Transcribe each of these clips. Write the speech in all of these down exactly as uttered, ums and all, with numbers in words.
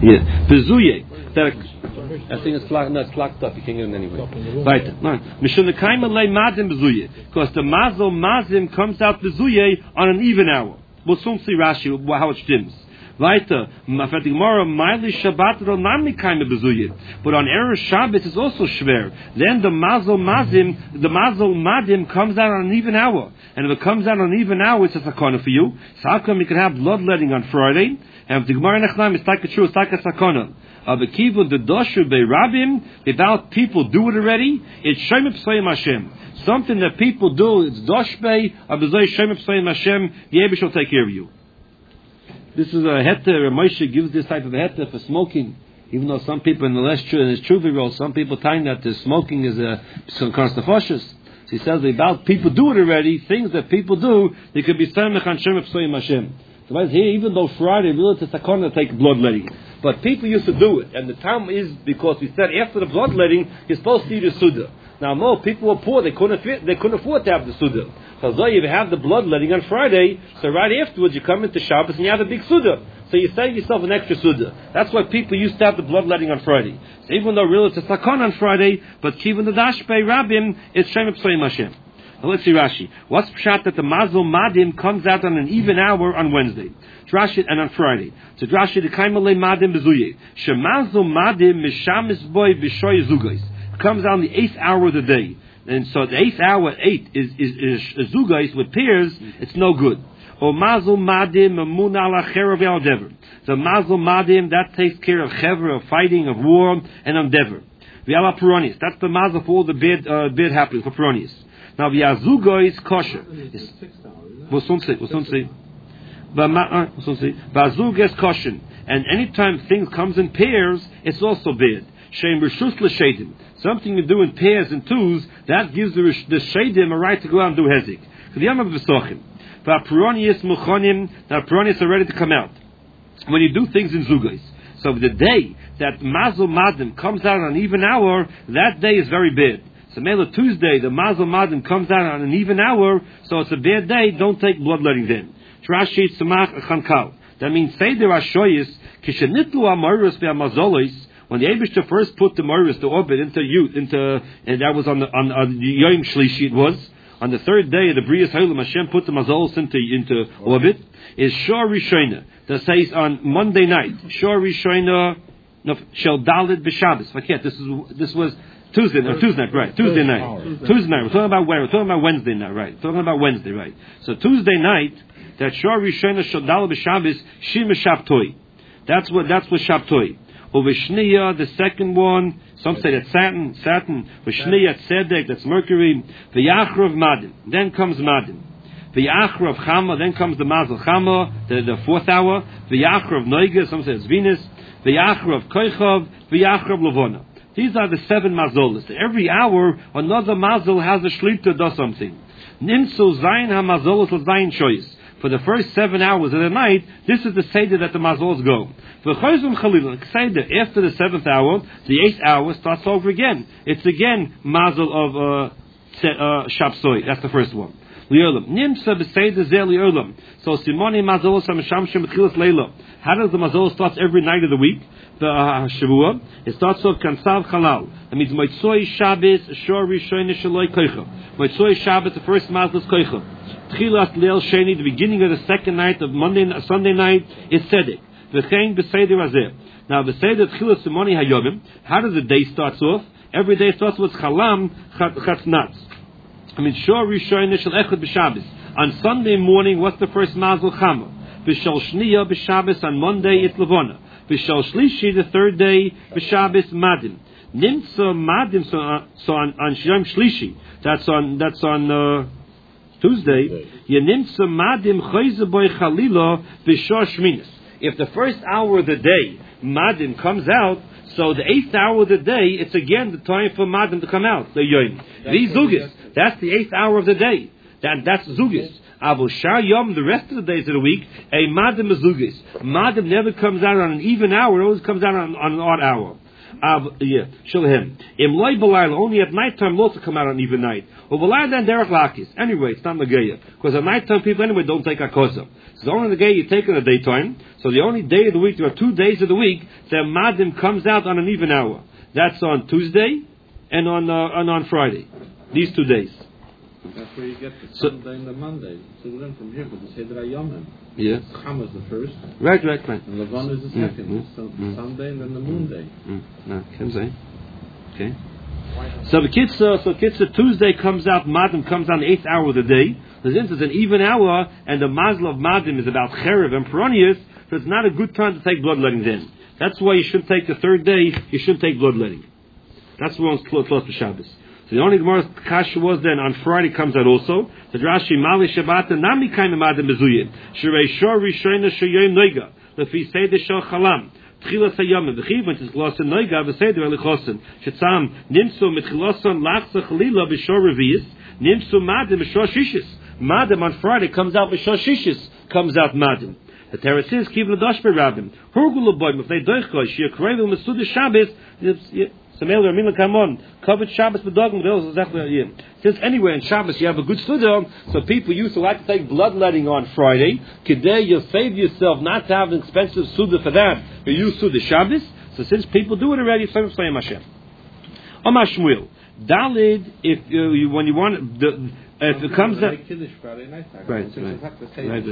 Yeah. Bezuye. I think it's clocked. No, it's clocked up. You can't get it anyway. Right. No. Mishunakaima le madim bezuye. Because the mazel mazim comes out bezuye on an even hour. We'll soon see Rashi how it stems. Weiter, Mafetimora, Miley Shabbat Ronami Kaima Bezuye. But on Erev Shabbos it's also schwer. Then the Mazel Mazim, the Mazel Madim comes out on an even hour. And if it comes out on an even hour, it's a sakona for you. So how come you can have bloodletting on Friday? And if the Gemara Nechnam is like a true, it's like a sakona. Of the kivu the doshu be rabim, without people do it already, it's Shem Psoyim Hashem. Something that people do, it's doshbe, of the Zoy Shem Psoyim Hashem, the Yebish will take care of you. This is a heter, Moshe gives this type of heter for smoking. Even though some people in the less true, in his true role, some people think that the smoking is a constafoshes. So he says about people do it already, things that people do, they could be Samech and Shem Psoyim Hashem. So here, even though Friday really it's a sakona to take bloodletting, but people used to do it, and the time is because we said after the bloodletting you're supposed to eat a suda. Now, more people were poor; they couldn't afford, they couldn't afford to have the suda. So, though you have the bloodletting on Friday, so right afterwards you come into Shabbos and you have a big suda. So you save yourself an extra suda. That's why people used to have the bloodletting on Friday. So even though really it's a sakon on Friday, but even the dashpei rabbim, it's Shem Psoyim Hashem. Now let's see Rashi. What's pshat that the Mazel Madim comes out on an even hour on Wednesday? Rashi and on Friday. So Rashi the Kaimale Madim Bezuye. Shemazel Madim Mishamis Boy Bishoy Zugais. Comes out on the eighth hour of the day. And so the eighth hour at eight is is, is, is Zugais with pairs, it's no good. Or Mazel Madim Amun ala Cherev Dever. The Mazel Madim that takes care of Chever, of fighting, of war, and of Dever. V'ala Peronius. That's the Mazel for all the bad uh, bad happenings for Peronius. Now the Azugo is kosher. We'll soon see. We'll soon see. We'll soon see. Bazug is kosher. And anytime things comes in pairs, it's also bad. Shem reshus l'shedim. Something you do in pairs and twos, that gives the, the shedim a right to go out and do hezik. The Yom V'sochim. V'apronius muchonim. Now apronius are ready to come out. When you do things in zugos. So the day that Mazel Madim comes out on an even hour, that day is very bad. So Mela Tuesday, the Mazel Madim comes out on an even hour, so it's a bad day, don't take bloodletting then. Trashi Tzemach Chankal. That means Seder Ashoyis, Kishenitlu Amoris Ve'amazolis, when the Eibishter first put the Moris, the orbit, into youth, into, and that was on the, on, on the Yom Shlishi it was, on the third day of the Brias Ha'ilam, Hashem put the Mazolos into, into orbit, is Shor Rishona, that says on Monday night, Shor Rishona, no, Shel Dalid B'Shabbos. Forget, this is, this was, Tuesday, no, Tuesday night, right? Tuesday night, Tuesday night. We're talking about where? We're talking about Wednesday night, right? We're talking about Wednesday, right? So Tuesday night, that Shor Rishona Shodal b'Shabbos Shima Shabtoi. That's what. That's what Shabtoi. Uvishniya, the second one. Some say that's Saturn. Saturn. Vishniya Tzedek. That's Mercury. V'Yachrav Madim. Then comes Madim. V'Yachrav Chama. Then comes the Mazel Chama, the, the fourth hour. V'Yachrav Noiga. Some say it's Venus. V'Yachrav Koichav. V'Yachrav Levona. These are the seven mazolas. Every hour, another mazol has a shlita does something. Nimsu zayin ha-mazolos l'zayin shoyis. For the first seven hours of the night, this is the seder that the mazols go. V'chayzum chalil, seder, after the seventh hour, the eighth hour starts over again. It's again mazol of uh, uh, shapsoi. That's the first one. Li'olam. Nimsa b'seder zeh li'olam. So simoni mazolos ha-mishamshem b'tchilas leila. How does the mazol start every night of the week? The uh, Shavua, it starts off Kansav Chalal. That means Moitzoi Shabbos, Shor Rishon Shaloi Koicha. Moitzoi Shabbos, the first Mazdas Koicha. Tchilas Leil Sheni, the beginning of the second night of Monday, Sunday night, is Tzedek. V'chein B'Seder Azeh. Now, B'Seder Tchilas Simoni Hayomim, how does the day start off? Every day starts with Chalam Chatznatz. I mean, Shor Rishon Shal Echad B'Shabbos. On Sunday morning, what's the first Mazel Chama? B'Shal Shniya B'Shabbos, on Monday, it's Levona. B'Shal Shlishi, the third day, B'Shabbos Madim. Nimtza Madim, so, uh, so on, on Yom Shlishi, that's on, that's on, uh, Tuesday, Yenimtza Madim Chayze Boy Chalila B'Shor Shminis. If the first hour of the day, Madim comes out, so the eighth hour of the day, it's again the time for Madim to come out, the Yom. These Zugis, that's the eighth hour of the day. That, that's Zugis. Abu Shah Yom, the rest of the days of the week, a Madim Azugis. Madim never comes out on an even hour, it always comes out on, on an odd hour. Av, yeah, Shilhem. Im loy belayla, only at night time, lots come out on even night. Or belayla then derech lakis. Anyway, it's not Nageya. Because at night time people anyway don't take Akosa. So the only Nageya you take in the daytime. So the only day of the week, there are two days of the week, the Madim comes out on an even hour. That's on Tuesday and on uh, and on Friday. These two days. That's where you get the So, Sunday and the Monday. So we learn from here, but the Seder Yomim. Yes. Cham is the first. Right, right, right. And Levon is the Mm, second. mm, so mm. Sunday and then the moon day. Mm, no, can say. Okay. So the Kitzur, so Kitzur Tuesday comes out, Madim comes on the eighth hour of the day. Since it's an even hour, and the Mazel of Madim is about Cherev and Peronius, so it's not a good time to take bloodletting then. That's why you should take the third day, you should take bloodletting. That's the one's close to Shabbos. So the only Gemara Kasha was then on Friday comes out also. The Rashi Mali Shabbat Nami Kaim Madim Bezuyin. Shirei Shor Rishona Shoyim Noiga. Lefi Seder Shor Chalam. Tchilas Hayom. The Chivant is Glossen Noiga. V'Seder Elichosen. Shetzam Nimsu Mit Chiloson Lachsa Chalila B'Shor Revius. Nimsu Madim B'Shor Shishis. Madim on Friday comes out B'Shor Shishis. Comes out Madim. The Teretz is Kiv L'Dosh B'Rabim. Hurgul L'Boim. If they doichko Shia Krevel Mesudah Shabbos. Covered Shabbos with dogma. Since anywhere in Shabbos you have a good studio, so people used to like to take bloodletting on Friday. Today you'll save yourself not to have an expensive suda for that. You use suda Shabbos. So since people do it already, so Slayim Hashem. Omar Shmuel, Dalid. If uh, you, when you want the, if it comes out, right, right,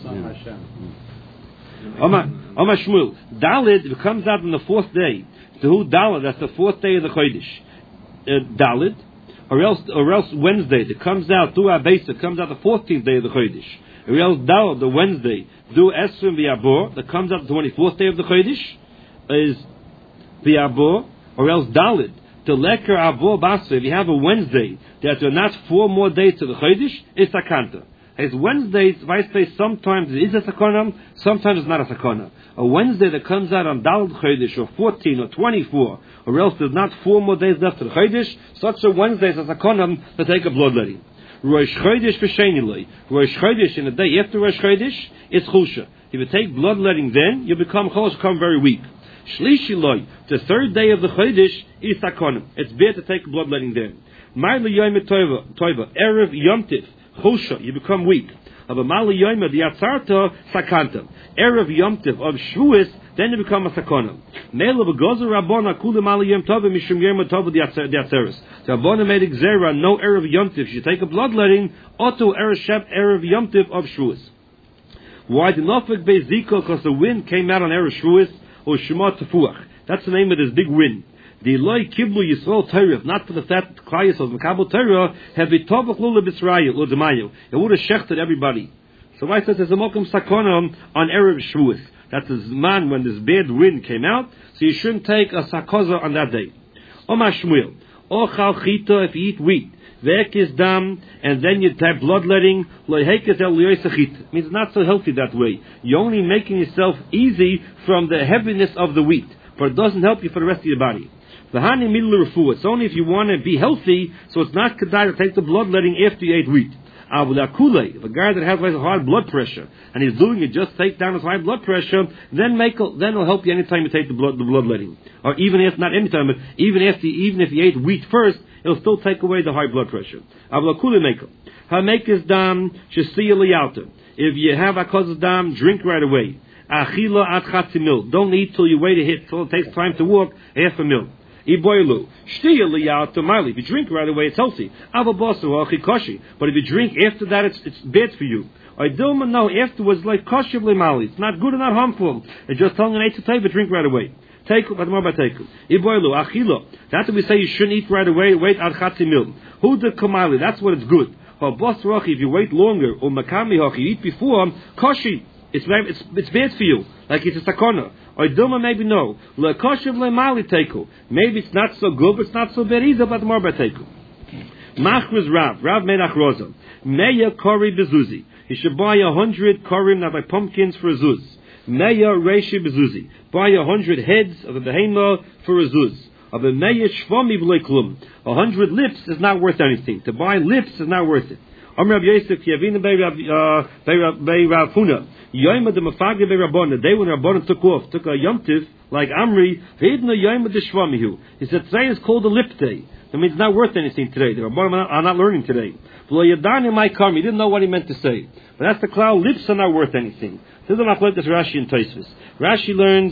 Omar Omar Shmuel, Dalid. If it comes out on the fourth day. The who Dalid, that's the fourth day of the Chodesh. Uh, Dalid, or else, or else Wednesday, that comes out, do Abes, that comes out the fourteenth day of the Chodesh. Or else Dalid, the Wednesday, do Esrim V'Yabor, that comes out the twenty-fourth day of the Chodesh, is V'Yabor, or else Dalid, the Leker Abor Basra, if you have a Wednesday, that there are not four more days to the Chodesh, it's Sakanta. As Wednesdays, I say sometimes it is a sakona, sometimes it's not a sakona. A Wednesday that comes out on Daled Chodesh, or fourteen, or twenty-four, or else there's not four more days left to the Chodesh, such a Wednesday is a sakona to take a bloodletting. Rosh Chodesh v'Sheinilei. Rosh Chodesh, in the day after Rosh Chodesh, it's Chusha. If you take bloodletting then, you become Chodesh, become very weak. Shlishiloi, the third day of the Chodesh, is sakona. It's better to take bloodletting then. Ma'ile Yom Toiva, Erev Yom Tif. Chosha, you become weak. Of a Mali Yoima, the Atzarta, Sakanta. Erev Yomtiv of Shvuis, then you become a Sakona. Mele of a Gozer Rabbona, Kula Mali Yom Tova, Mishum Yom Tova, the Atzeres. The Rabbona made Xera, no Erev Yomtiv. You take a bloodletting, Otto Erev Shep, Erev Yomtiv of Shvuis. Why did Nofik Be Ziko? Because the wind came out on Erev Shvuis, or Shema Tefuach. That's the name of this big wind. The Eloi Kiblu Yisrael Torah, not for the fact that Klai of Makabel Torah, have Vitovach Lula B'Israel, or Demayu. It would have shechted everybody. So I said there's a Mokum Sakona on Erev Shvuis. That's the man when this bad wind came out, so you shouldn't take a Sakoza on that day. Omar Shmuel, Ochal Chita, if you eat wheat, Vekis Dam, and then you type bloodletting, Loihekes El Yoisachit. Means it's not so healthy that way. You're only making yourself easy from the heaviness of the wheat, but it doesn't help you for the rest of your body. V'hani middle refu. It's only if you want to be healthy, so it's not kedai to take the bloodletting after you ate wheat. Avulakule, if a guy that has a high blood pressure and he's doing it just take down his high blood pressure, then make a, then it'll help you anytime you take the blood the bloodletting, or even if not anytime, but even if the, even if you ate wheat first, it'll still take away the high blood pressure. Avulakule make Hamekes dam shesiya liyalta. If you have a cause dam, drink right away. Achila at chatzimil. Don't eat till you wait a hit till it takes time to walk half a mil. Iboilu. Shtiya liyat tomali. If you drink right away, it's healthy. Avabosu achikoshi. But if you drink after that, it's it's bad for you. I don't know afterwards like kosher limali. It's not good and not harmful. It's just telling an eight to take, but drink right away. Take but more by take. Iboilu achilo. That's what we say you shouldn't eat right away. Wait at chatzimil. Who the kamali? That's what it's good. Or bos rochi. If you wait longer, or makami hochi, you eat before koshi. It's it's it's bad for you. Like it's a sakona. Or Dilma maybe no. Lekoshev lemali teku. Maybe it's not so good, but it's not so bad either, but more by teku. Machriz Rav. Rav Menach Rosa. Meya kori bezuzi. He should buy a hundred korim, not like pumpkins, for a zuz. Meya reishi bezuzi. Buy a hundred heads of a behema for a zuz. Of a meya shvami v'leiklum. A hundred lips is not worth anything. To buy lips is not worth it. Amr Rav Yosef Yavina Bei Rav Bei Rav Huna. Yom the Mafageh Bei Rabban. The day when Rabban took off, took a Yom Tiv like Amri. Veidna Yom the Shvamihu. He said today is called a Lip Day. That means it's not worth anything today. The Rabban are not learning today. V'lo Yadani might come. He didn't know what he meant to say. But that's the cloud. Lips are not worth anything. This is not like this Rashi and Tosfos. Rashi learns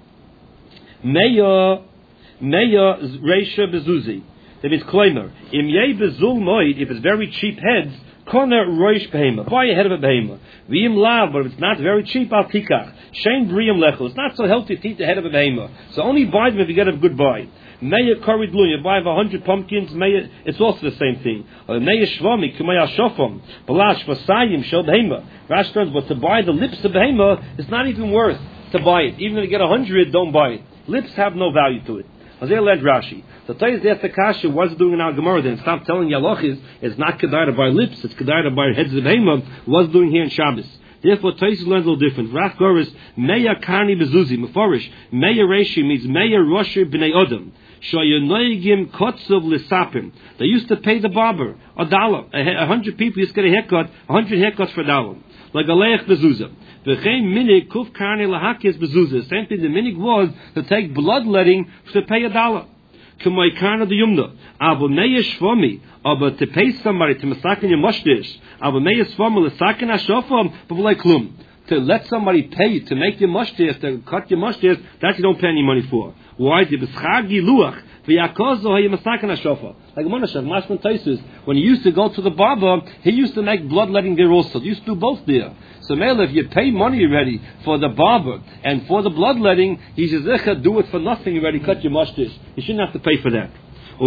Meya Meya Reisha Bezuzi. That means Kloimer. Im Yei Bezul Moed. If it's very cheap heads. Kona roish behema. Buy a head of a behema. V'im lav, but if it's not very cheap, al tikach. Shein briam lechu. It's not so healthy to eat the head of a behema. So only buy them if you get a good buy. Meya karid lu. You buy a hundred pumpkins. Meya, it's also the same thing. Meya shvami kumaya shofam. Balash vasayim shel behema. Rashi turns, but to buy the lips of behema, it's not even worth to buy it. Even if you get a hundred, don't buy it. Lips have no value to it. Azay led Rashi. The Tayz the Kasha was doing in our Gemara. Then stop telling Yalochis it's not kedai to buy lips. It's kedai to buy heads of Hema. Was doing here in Shabbos. Therefore, Tayz learns a little different. Raf Goris Meya Karni Bezuzi Meforish Meya Reishi means Meya Roshi Bnei Odom. Shoyonoigim Kotzov Lisapim. They used to pay the barber a dollar. A hundred people used to get a haircut. A hundred haircuts for a dollar. Like a leich bezuza. V'chein minig kuf karni lahakis bezuza. Same thing. The minig was to take bloodletting to pay a dollar. K'may karna the yumna. Avo meya shvomi. But to pay somebody to masakin your mushdish. Avo meya shvomi l'sakin hashofam. But like klum. To let somebody pay to make your mushdish, to cut your mushdish, that you don't pay any money for. Why? The b'schagi luach. Like Monashav, Mashman Taisus, when he used to go to the barber, he used to make bloodletting there also. He used to do both there. So, Mele, if you pay money already for the barber and for the bloodletting, he says, do it for nothing, you already cut your mustache. You shouldn't have to pay for that. The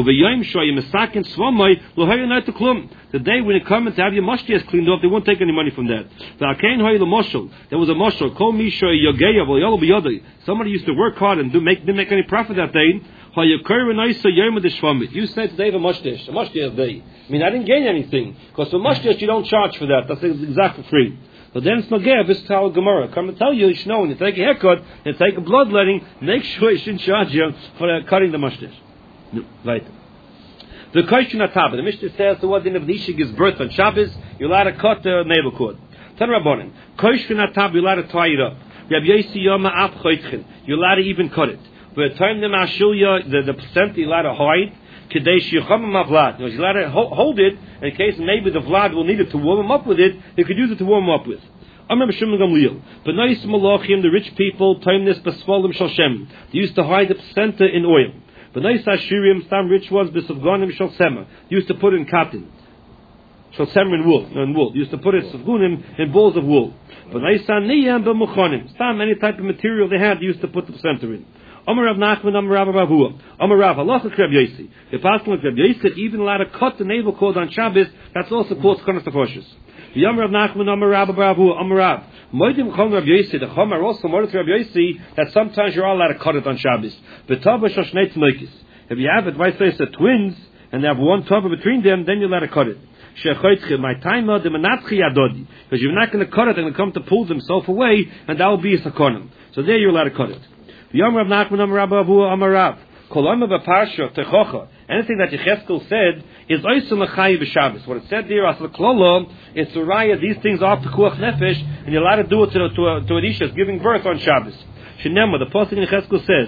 day when you come and to have your mustache cleaned off, they won't take any money from that. There was a moshel. Somebody used to work hard and do make, didn't make any profit that day. You said today the mustache, the mustache day. I mean, I didn't gain anything because for mustache you don't charge for that. That's exactly free. But then it's nogeh. This is how Gemara come and tell you. You should know when you take a haircut and take a bloodletting, make sure you shouldn't charge you for uh, cutting the mustache. No, right. The question at top. The Mishnah says the one if the Isha gives birth on Shabbos, you're allowed to cut the navel cord. Tan Rabbanan. Question at top. You're allowed to tie it up. Rabbi Yosi Yoma Ap Choytchen. You're allowed to even cut it. But the time the Mashulya, the the percent you're allowed to hide. Kadesh Yecham Mavlad. You're allowed to hold it in case maybe the Vlad will need it to warm him up with it. You could use it to warm him up with. Amr B'Shimon Gamliel. But nice Malachim, the rich people, time this Basfolim Shalshem. They used to hide the placenta in oil. But nice Ashirim, some rich ones, Bisavgonim Shalsema. They used to put it in cotton. Shalsema in wool. In wool. They used to put it Savgunim in balls of wool. But nice Aniyam B'Muchonim. Some any type of material they had, they used to put the placenta in. Amar Rav Nachman, Amar Rav Avua. Amar Rav, Halacha Rav Yosi. If asking like Rav Yosi, even allowed to cut the navel cord on Shabbos, that's also called Skonas Tefoshes. The Amar Rav Nachman, Amar Rav Avua, Amar Rav. Moedim Chom Rav Yosi, the Chom are also Moedim Rav Yosi, that sometimes you're all allowed to cut it on Shabbos. But Tava Shoshnei Tzmoikis. If you have it, vice versa, twins, and they have one Tava between them, then you're allowed to cut it. Shechoitche, my timer, the Menatchi Adodi. Because you're not going to cut it, they're going to come to pull themselves away, and that will be a Sakonim. So there you're allowed to cut it. Yom Rav Nachman Amar Rav Avua Amar Rav. Kolama b'parsha techocha. Anything that Yecheskel said is oisul l'chayi b'Shabbos. What it said there, as l'klolo, is to raya these things off the kuach nefesh, and you're allowed to do it to to, to an isha giving birth on Shabbos. Shenema, the pasuk in Yecheskel says,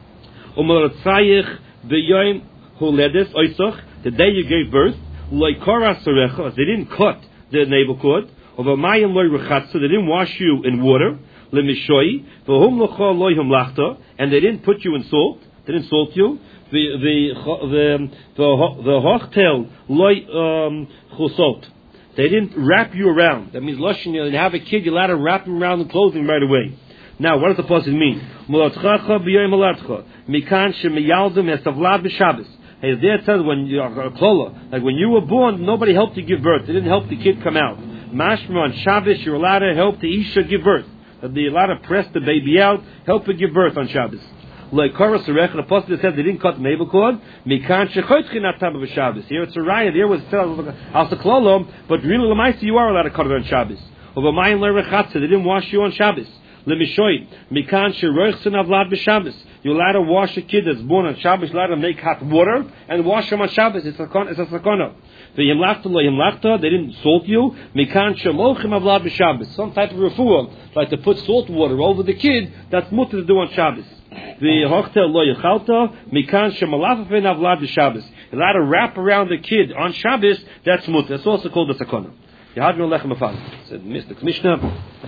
Umaratzayich b'yoyim huledes oisoch. The day you gave birth, loikora sarecha. They didn't cut the navel cord. Over mayim loy rechatza. They didn't wash you in water. Lemishoi, v'hum lochol loyhum lachta, and they didn't put you in salt. They didn't salt you. The the the the hochtel loy chusot. They didn't wrap you around. That means lashon. You have a kid, you're allowed to wrap him around the clothing right away. Now, what does the pasuk mean? Molatchacha b'yom malatcha mikan shemiyaldim esavlad b'Shabbos. Hey, there it says when you are a klola, like when you were born, nobody helped you give birth. They didn't help the kid come out. Mashma on Shabbos, you're allowed to help the isha give birth. They're allowed to press the baby out, help her give birth on Shabbos. Like Korah Serech, the apostle said they didn't cut the navel cord. Mikan shechoitchin atam b'Shabbos. Here it's a riot. Here was al seklolom, but really lemaisa you are allowed to cut it on Shabbos. Over mayin lerechatza, they didn't wash you on Shabbos. Let me show you. Mikan sheroichsin avlad b'Shabbos. You're allowed to wash a kid that's born on Shabbos. You're allowed to make hot water and wash him on Shabbos. It's a it's a sakona. They didn't salt you. Mikan shemolchim avlad b'Shabbos. Some type of refuah, like to put salt water over the kid. That's mutter to do on Shabbos. The hochtel lo yechalta mikan shemalafafin avlad b'Shabbos. You're allowed to wrap around the kid on Shabbos. That's mutter. That's also called the sakona. Yehadnu lechem afan. Said Mister Mishnah.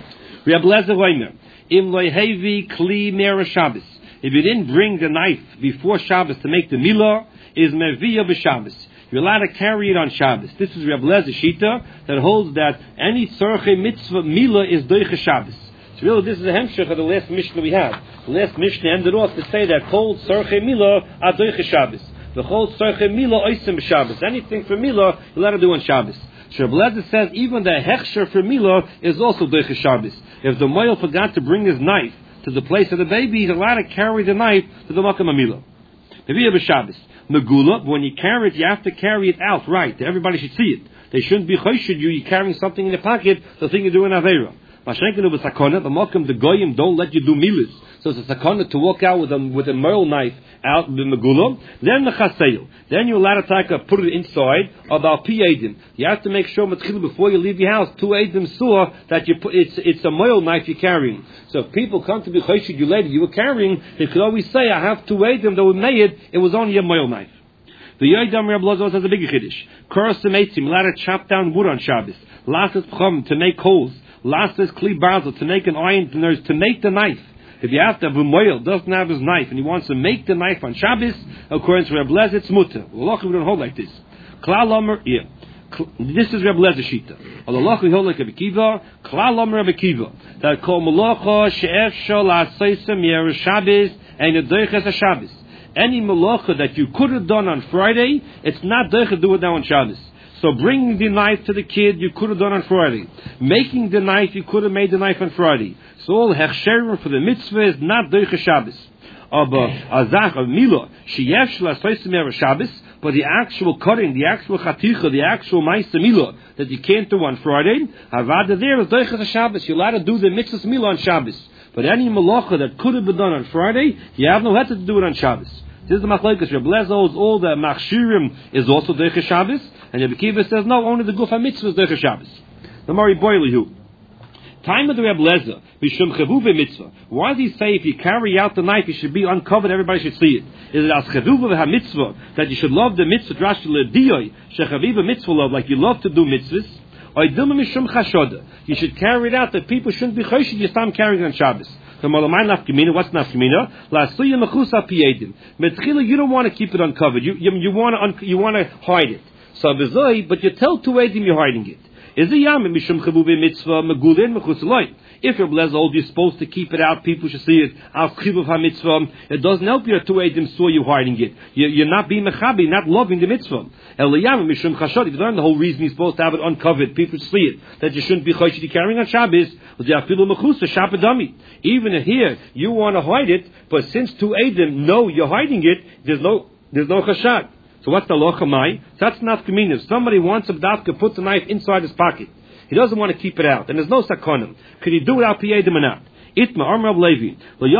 Reb Lezer Oimer. Im lo hevi kli mera Shabbos. If you didn't bring the knife before Shabbos to make the milah, is meviyah b'Shabbos. You're allowed to carry it on Shabbos. This is Reb Lezer Shita that holds that any tzorchei mitzvah milah is doiche Shabbos. So really, this is a hemshech of the last Mishnah we had. The last Mishnah ended off to say that kol tzorchei milah are doiche Shabbos. The whole tzorchei milah oisim b'Shabbos. Anything for milah, you're allowed to do on Shabbos. So Reb Lezer says even the hechsher for milah is also doiche Shabbos. If the moil forgot to bring his knife to the place of the baby, he's allowed to carry the knife to the makom milah. Meviyah b'Shabbos. Megula, when you carry it, you have to carry it out, right? Everybody should see it. They shouldn't be choshid you, you're carrying something in your pocket, the thing you're doing Aveira. Mashenkenu b'sakona, the makom, the goyim don't let you do milas. So it's a sakona to walk out with a, with a merle knife out the megula. Then the chaseil. Then you're allowed to take a, put it inside, about pi edim. You have to make sure, before you leave your house, two edim saw that you put, it's, it's a merle knife you're carrying. So if people come to be choshid you later, you were carrying, they could always say, I have two edim that were made, it was only a merle knife. The Yoidam Reb Lozo has a big chiddush. Kuras Emeitzim, allowed to chop down wood on Shabbos. Lasses Pchom, to make holes. Lasses Kli Barzel, to make an iron, to make the knife. If you have to have a moil, doesn't have his knife, and he wants to make the knife on Shabbos, according to Reb Lezer, it's mutter. Well, we don't hold like this. Klal Omer, yeah. This is Reb Lezer Shita. Allah we hold like Reb Akiva. Klal Omer Reb Akiva. That called Malacha she'ef shal ha'seisem yer Shabbos and the doiches a Shabbos. Any malacha that you could have done on Friday, it's not doiche to do it now on Shabbos. So bringing the knife to the kid, you could have done on Friday. Making the knife, you could have made the knife on Friday. So all hechsherim for the mitzvah is not doiche Shabbos. Aber azach of milah sheyesh la'soisim yer Shabbos, but the actual cutting, the actual chaticha, the actual ma'aseh milah that you can't do on Friday, havada there is doiche Shabbos. You're allowed to do the mitzvah milah on Shabbos. But any malacha that could have been done on Friday, you have no head to do it on Shabbos. This is the machlokes. Reb Lezer holds all the machshirim is also doiche Shabbos, and Reb Akiva says no, only the gufa mitzvah is doiche Shabbos. The Mari Boilihu. Time of the Reb Lezer, b'shum chevuve mitzvah. Why does he say if you carry out the knife, you should be uncovered, everybody should see it? Is it as chevuve v'ha-mitzvah, that you should love the mitzvah, drash l'diyoi, shechaviva mitzvah love, like you love to do mitzvahs? You should carry it out that people shouldn't be choshid you start carrying on Shabbos. So what's nafkamina? La'asuya mechusa piyedim. Metchila, you don't want to keep it uncovered. You you, you want to un, you want to hide it. So v'zoi, but you tell two edim you're hiding it. Is a yam mishum chevuve mitzvah megulin mechusaloi? If Reb Lezer holds you're supposed to keep it out, people should see it. Al chivuv ha-mitzvah, it doesn't help you that two edim saw you hiding it. You, you're not being mechabi, not loving the mitzvah. El yam mishum chashod. If you learn the whole reason you're supposed to have it uncovered, people should see it. That you shouldn't be choshid carrying on Shabbos. Even here, you want to hide it, but since two edim know you're hiding it, there's no there's no chashad. So what's the lochamai? That's not kamina. If somebody wants a dafka, put the knife inside his pocket. He doesn't want to keep it out, and there's no sakonim. Could he do it out piyedim or not? Itma Amr of Levi.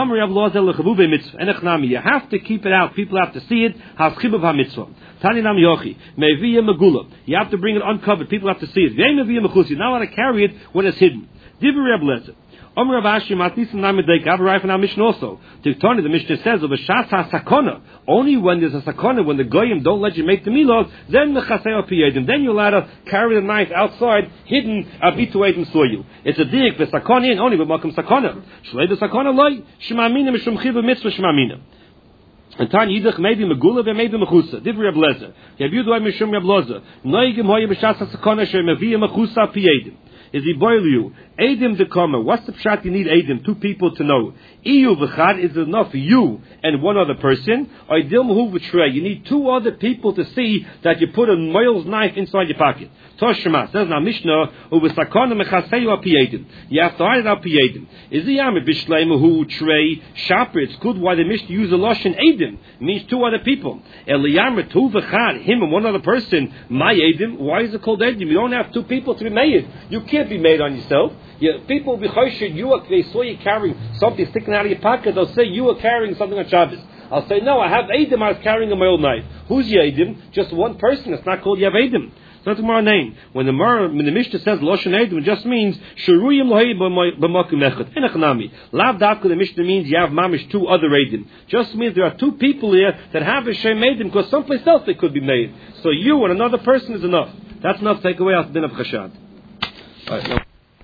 You have to keep it out. People have to see it. Tani nam yochi. Meviya megula. You have to bring it uncovered. People have to see it. You're not allowed to carry it when it's hidden. Divrei Reb Lezer. Omer Rav Ashi Matnisim Namedek. I have a right from our Mishnah also. The Tani, the Mishnah says of a shas ha-sakona. Only when there's a sakona, when the goyim don't let you make the milah, then the chasei piyedim. Then you're allowed to carry the knife outside, hidden. Abitu edim saw you. It's a dik the sakona in only with malkum sakona. Shlei the sakona loy shemamina mishum chiv mitzvah shemamina. And Tani Yidach maybe Megula ve maybe Mechusa. Divrei Reb Lezer. Yaviu doy mishum Reb Lezer. Noigim hoye b'shas ha-sakona shem meviya mechusa piyedim. Is he boil you? Edim dekama. What's the pshat you need Edim? Two people to know. Iyu v'chad is enough you and one other person. Oidil mahu v'trei. You need two other people to see that you put a moil's knife inside your pocket. Toshma says now Mishnah uv'sakona mechaseyu apiyedim. You have to hide it apiyedim. Is the yamid b'shlei mahu trei shaper? It's good why the Mishnah use a lashon Edim. It means two other people. Eliyamid tu v'chad him and one other person. My Edim. Why is it called Edim? You don't have two people to be made. You can't be made on yourself. Yeah, people will be choshid, you are, they saw you carrying something sticking out of your pocket, they'll say you are carrying something on Shabbos. I'll say, no, I have Eidim, I was carrying on my old knife. Who's your Eidim? Just one person, it's not called you have Eidim. It's not the Gemara name. When the Mar, when the Mishnah says Loshen Eidim, it just means Shuruyim Lohei b'makim echad. Enachnami. Lav Davka, the Mishnah means you have mamish two other Eidim. Just means there are two people here that have a Shem Eidim because someplace else they could be made. So you and another person is enough. That's enough to take away out the din of Chashad. Alright, now.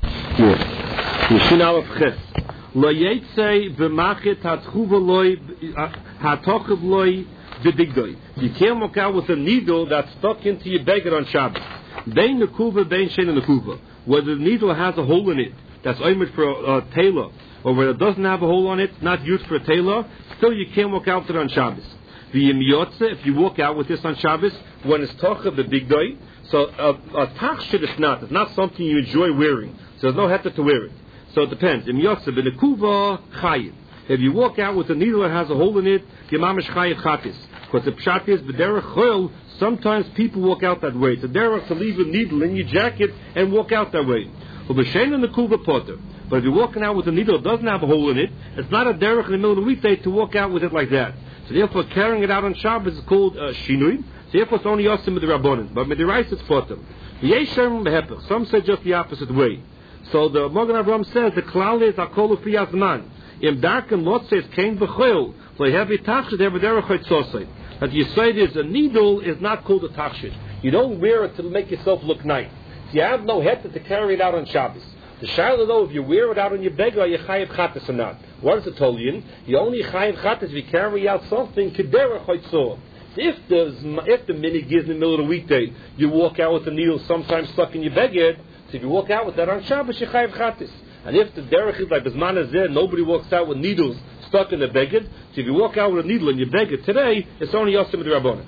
Mishin Aleph Ches. Lo Yetzei b'machet hatchuva loy hatochav loy b'digdoi. You can't walk out with a needle that's stuck into your beggar on Shabbos. Bein nekuva, bein shein nekuva. Whether the needle has a hole in it, that's oimid for a uh, tailor, or whether it doesn't have a hole on it, not used for a tailor, still you can't walk out with it on Shabbos. V'yim yotze, if you walk out with this on Shabbos, when it's tochav b'digdoi, so a, a tachshit is not. It's not something you enjoy wearing. So there's no heter to wear it. So it depends. Im yotze b'nekuva chayiv. If you walk out with a needle that has a hole in it, yamamish chayiv chatis. Because the pshat is b'derech chol. Sometimes people walk out that way. It's a derech to leave a needle in your jacket and walk out that way. Ub'shein nekuva potter. But if you're walking out with a needle that doesn't have a hole in it, it's not a derech in the middle of the weekday to walk out with it like that. So therefore, carrying it out on Shabbos is called uh, shinui. So therefore, it's only yosim with the rabbonim. But with the rice, it's potter. Some say just the opposite way. So the Magen Avraham says the klal is akolu fi azman. Im darken lot says kain b'chol. So you have a tachshit every derech sosai. That you say is a needle is not called a tachshit. You don't wear it to make yourself look nice. So you have no heter to carry it out on Shabbos. The shaila though, if you wear it out on your beggar, are you chayiv chatas or not? What is it told you? You only chayiv chatas if you carry out something kederech hoitzor. If the if the minig is in the middle of the weekday, you walk out with the needle sometimes stuck in your beggar. So if you walk out with that on Shabbos, you chayiv chatas. And if the derech is like Bisman is there, nobody walks out with needles stuck in the beggar. So if you walk out with a needle in your beggar today, it's only yosim with the rabbonim.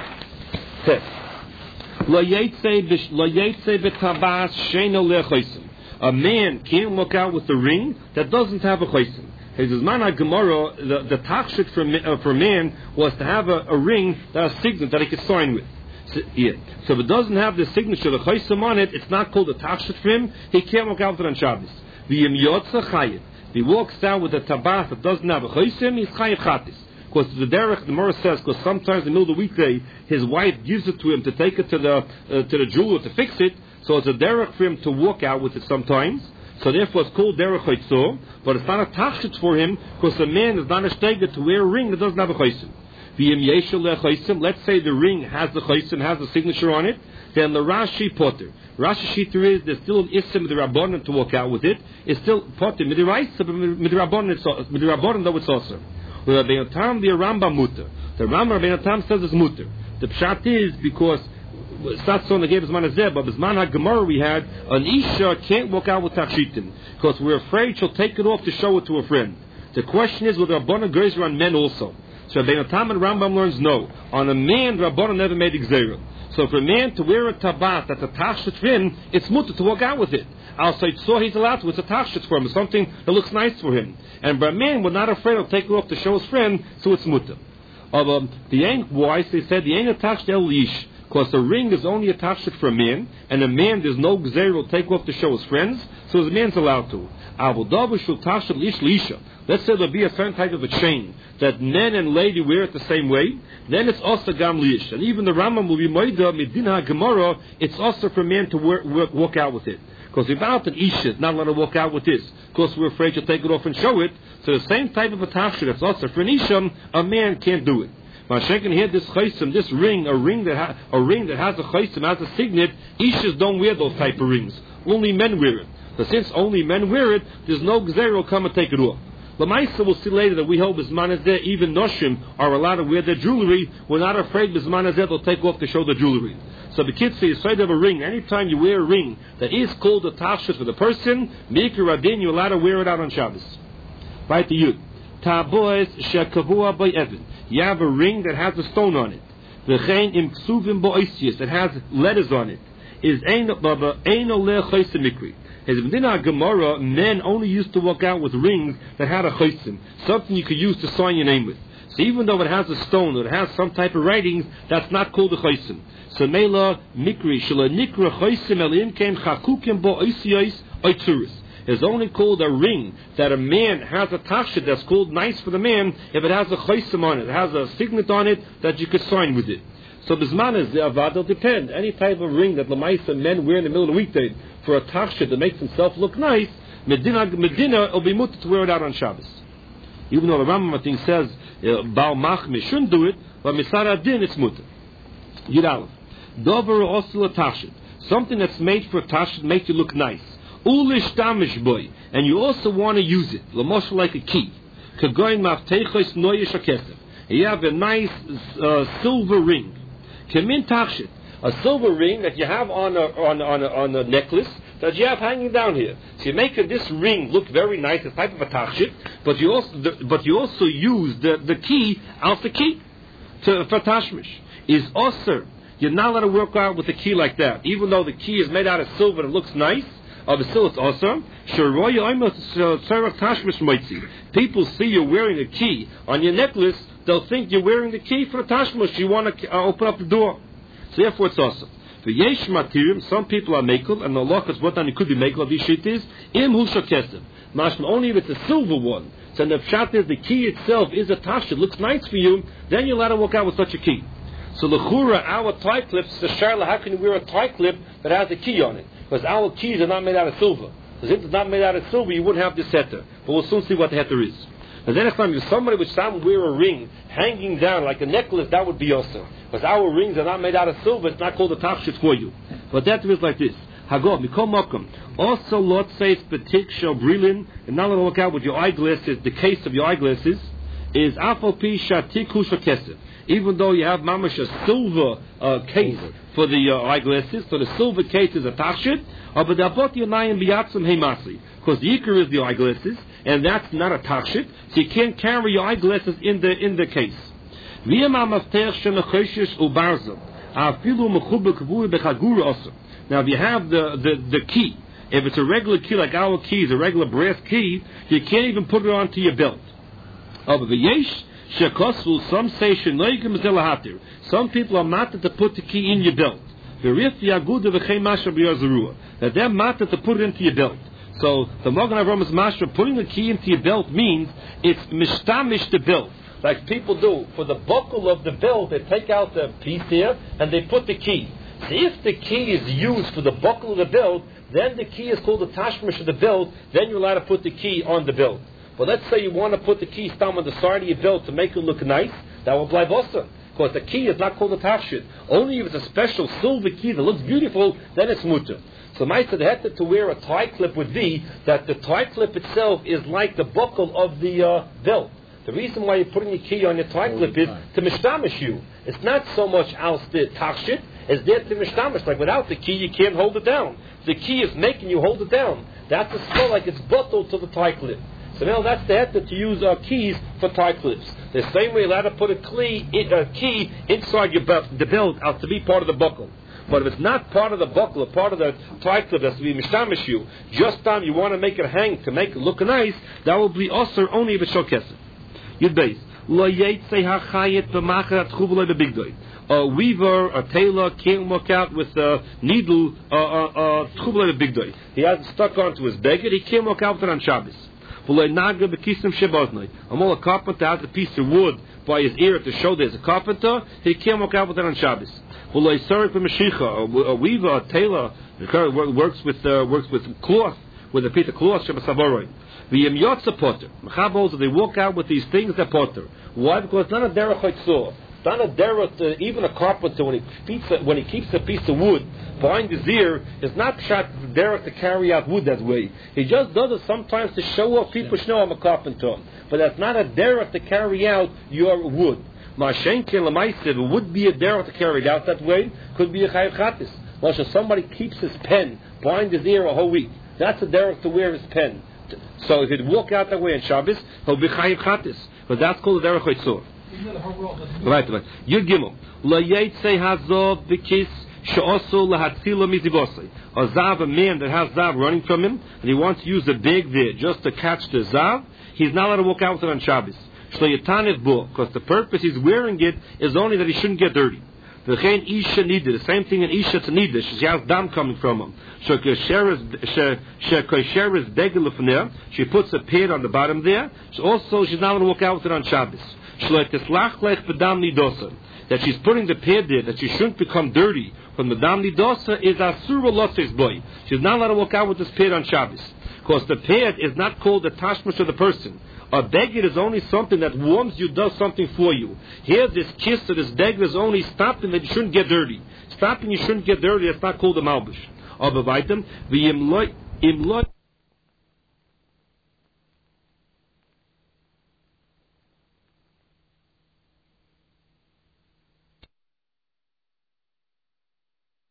A man can't walk out with a ring that doesn't have a chaysim. His Zman Gemara, the, the tachshit for, uh, for man was to have a, a ring that has signet that he could sign with. So, yeah. so if it doesn't have the signature, the chaysim on it, it's not called a tachshit for him. He can't walk out with it on Shabbos. The yotza chayiv. If he walks out with a tabath that doesn't have a chaysim, he's chayiv chatis. Because the derech, the Gemara says, because sometimes in the middle of the weekday, his wife gives it to him to take it to the uh, to the jeweler to fix it. So it's a derech for him to walk out with it sometimes. So therefore it's called derech chaytzor, but it's not a tachshit for him because the man is not a shteiger to wear a ring that doesn't have a chaysim. V'yim yeshel lechaysim. Let's say the ring has the chaysim, has the signature on it. Then the Rashi potter. Rashi shiter is there's still an isim with the rabbanon to walk out with it. It's still potter midiraisa, but midirabbanon it's midirabbanon though it's also. The Rabbeinu Tam the Rambam mutter. The Rambam Rabbeinu Tam says it's mutter. The pshat is because it's not so in the gave Bisman Hazeh, but Bisman HaGemara we had an isha can't walk out with tachshitim because we're afraid she'll take it off to show it to a friend. The question is whether Rabbanon grazer on men also. So Rabbeinu Tam and Rambam learns no. On a man, Rabbanon never made exera. So for a man to wear a tabat that's a tachshit for him, it's mutter to walk out with it. I'll say so he's allowed to. It's a tachshit for him. It's something that looks nice for him. And but a man, we're not afraid of taking it off to show his friend, so it's mutter. Of um, the ain't why they said the ain't a tachshit el ish. Because the ring is only a tachshit for a man, and a man there's no gzeir will take off to show his friends, so the man's allowed to. Let's say there'll be a certain type of a chain that men and lady wear it the same way, then it's also gam liish. And even the Rambam will be moida midina gemara, it's also for men to work, work, walk out with it. Because without an isha, not allowed to walk out with this. Because we're afraid to take it off and show it. So the same type of a tachshit that's also for an isha, a man can't do it. Mashenkin here, this chaysim, this ring, a ring that ha- a ring that has a chaysim, has a signet. Ishas don't wear those type of rings. Only men wear it. So since only men wear it, there's no gzeir will come and take it off. Lamaisa will see later that we hope Bisman Hazeh, even noshim are allowed to wear their jewelry. We're not afraid Bisman Hazeh will take off to show the jewelry. So the kids say, instead of a ring, anytime you wear a ring that is called a tachshit for the person, Mikra Radin, you're allowed to wear it out on Shabbos. Right to you. Tabois shekavua by Evan. You have a ring that has a stone on it. V'chein im ksuvim bo'isius, that has letters on it. Is ein ole chaysim mikri. As within our Gemara, men only used to walk out with rings that had a chaysim, something you could use to sign your name with. So even though it has a stone or it has some type of writings, that's not called a chaysim. So mela mikri shela nikra chaysim elim kein chakukim bo'isius oitzuris. If is only called a ring that a man has a tachshit that's called nice for the man if it has a chaysim on it, it has a signet on it that you could sign with it. So bisman is the avad will depend. Any type of ring that lemaisa men wear in the middle of the weekday for a tachshit that makes himself look nice, Medina Medina will be mutter to wear it out on Shabbos. Even though the Rambam I think says Baal Machmi shouldn't do it, but Misara Din it's mutter. Yud Aleph. Dover also a tachshit. Something that's made for a tachshit makes you look nice. Ulish damish boy, and you also want to use it, lamosh like a key. Kagoin mafteichos noyesh akesef. You have a nice uh, silver ring. Kemin tachshit, a silver ring that you have on a on on a, on a necklace that you have hanging down here. So you make this ring look very nice, a type of a tachshit, but you also the, but you also use the, the key out the key to for tashmish is osir. You're not allowed to work out with a key like that, even though the key is made out of silver and it looks nice. Of still, it's awesome. People see you wearing a key on your necklace, they'll think you're wearing the key for a tashmish. You want to uh, open up the door, so therefore it's awesome. For yesh matirim, some people are mekel, and the law is what it could be mekel of these shit is im hu shakesem. Mashma only if it's a silver one. So the pshat is the key itself is a tash. It looks nice for you. Then you're allowed to walk out with such a key. So the chura, our tie clips, the sharla, how can you wear a tie clip that has a key on it? Because our keys are not made out of silver. Because if it's not made out of silver, you wouldn't have this heter. But we'll soon see what the heter is. And then next time, if somebody would some wear a ring hanging down like a necklace, that would be also. Because our rings are not made out of silver, it's not called a tachshit for you. But that is like this. Hagov, mikol makom. Also, Lord says, betik shel brilin, and now to look out with your eyeglasses, the case of your eyeglasses, is afal pi shatiku shakesef. Even though you have mamash a silver uh, case for the uh, eyeglasses, so the silver case is a tachshit, but the abot yonayim biyatzim heimasi, because the ikar is the eyeglasses, and that's not a tachshit, so you can't carry your eyeglasses in the in the case. Now, if you have the, the, the key, if it's a regular key like our keys, a regular brass key, you can't even put it onto your belt. Some say some people are matter to put the key in your belt. That they're matter to put it into your belt. So the Magen Avraham is mashra, putting the key into your belt means it's mishtamish the belt. Like people do for the buckle of the belt, they take out the piece here and they put the key. So if the key is used for the buckle of the belt, then the key is called the tashmish of the belt. Then you're allowed to put the key on the belt. But let's say you want to put the key stam on the side of your belt to make it look nice, that will apply bossa. Because the key is not called a tachshit. Only if it's a special silver key that looks beautiful, then it's mutter. So my said the heter to wear a tie clip would be that the tie clip itself is like the buckle of the uh, belt. The reason why you're putting your key on your tie clip is to mishtamish you. It's not so much else the tachshit, it's there to mishtamish. Like without the key, you can't hold it down. The key is making you hold it down. That's a smell like it's buckled to the tie clip. So now that's the heter to use our keys for tie clips. The same way you're allowed to put a key, a key inside your belt, the belt out to be part of the buckle. But if it's not part of the buckle, part of the tie clip that's to be mishtamish you, just time you want to make it hang to make it look nice, that will be also only if it's shokesef. Yud beis. Lo yetzei hachayet b'machat chuvulei b'bigdoi. A weaver, a tailor can't work out with a needle, uh, uh, chuvulei b'bigdoi. He has it stuck onto his beggar, he can't work out with it on Shabbos. A carpenter has a piece of wood by his ear to show there's a carpenter, he can't work out with it on Shabbos. A weaver, a tailor, works with uh, works with cloth, with a piece of cloth. The Yemyotza potter, they walk out with these things that potter. Why? Because it's not a derech haitzor. It's not a derech. Uh, even a carpenter, when he keeps a, when he keeps a piece of wood behind his ear, it's not shot derech to carry out wood that way. He just does it sometimes to show off. People should know I'm a carpenter, but that's not a derech to carry out your wood. Ma'ashenkin l'maisir would be a derech to carry it out that way. Could be a chayav chatis. Well, if somebody keeps his pen behind his ear a whole week, that's a derech to wear his pen. So if he'd walk out that way on Shabbos, he'll be chayiv chatis, but that's called a derech haitzor. Right, right. Yud Gimel. La yetzei hazov b'kis she'osu lahatzila mizivosei. A zav, a man that has zav running from him, and he wants to use the big there just to catch the zav, he's not allowed to walk out with it on Shabbos. Shlo yatanev bo, because the purpose he's wearing it is only that he shouldn't get dirty. The isha nida, the same thing in isha to nida. She has dam coming from him. She puts a pad on the bottom there. She also, she's not going to walk out with it on Shabbos. That she's putting the pad there, that she shouldn't become dirty from the dam nidosa is asura lotze's boy. She's not allowed to walk out with this pad on Shabbos. Because the pad is not called the tashmish of the person. A beggar is only something that warms you, does something for you. Here, this kiss or this beggar is only stopping that you shouldn't get dirty. Stopping you shouldn't get dirty, that's not called a malbish. Aber weiter, wie im Leut, im Leut,